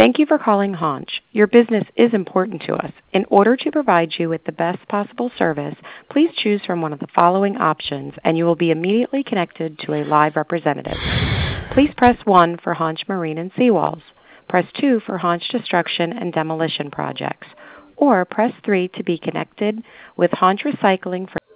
Thank you for calling Haunch. Your business is important to us. In order to provide you with the best possible service, please choose from one of the following options, and you will be immediately connected to a live representative. Please press 1 for Haunch Marine and Seawalls. Press 2 for Haunch Destruction and Demolition Projects. Or press 3 to be connected with Haunch Recycling for...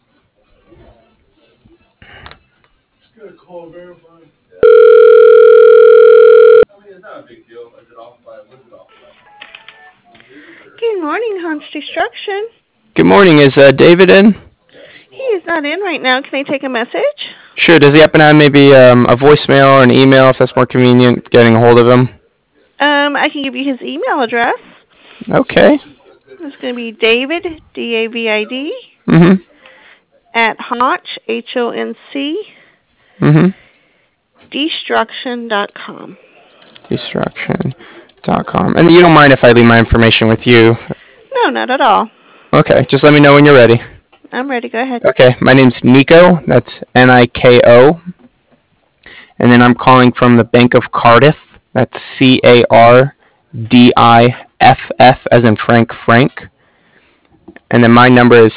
Good morning, Haunch Destruction. Good morning. Is David in? He is not in right now. Can I take a message? Sure. Does he happen to have maybe a voicemail or an email if that's more convenient getting a hold of him? I can give you his email address. Okay. It's going to be David, D-A-V-I-D, Mm-hmm. at Haunch, H-O-N-C, destruction.com. Destruction.com. And you don't mind if I leave my information with you? No, not at all. Okay. Just let me know when you're ready. I'm ready. Go ahead. Okay. My name's Nico. That's Niko. And then I'm calling from the Bank of Cardiff. That's Cardiff, as in Frank. And then my number is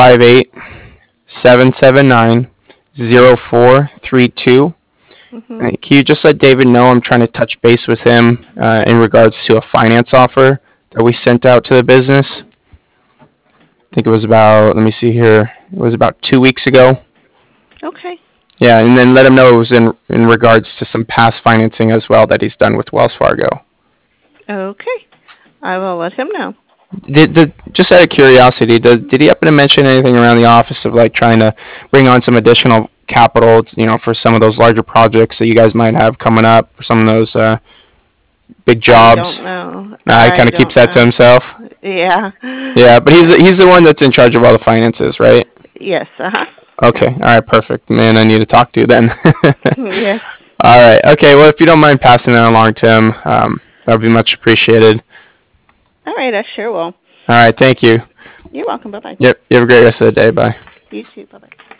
858-779-0432. Can you just let David know I'm trying to touch base with him in regards to a finance offer that we sent out to the business? I think it was about, let me see here, it was about 2 weeks ago. Okay. Yeah, and then let him know it was in regards to some past financing as well that he's done with Wells Fargo. Okay. I will let him know. Just out of curiosity, did he happen to mention anything around the office of like trying to bring on some additional capital, for some of those larger projects that you guys might have coming up, for some of those big jobs? I don't know. He kind of keeps that to himself. Yeah. Yeah, but he's the one that's in charge of all the finances, right? Yes. Okay. All right. Perfect. Man, I need to talk to you then. Yes. All right. Okay. Well, if you don't mind passing that along to him, that would be much appreciated. All right. I sure will. All right. Thank you. You're welcome. Bye-bye. Yep. You have a great rest of the day. Bye. You too. Bye-bye.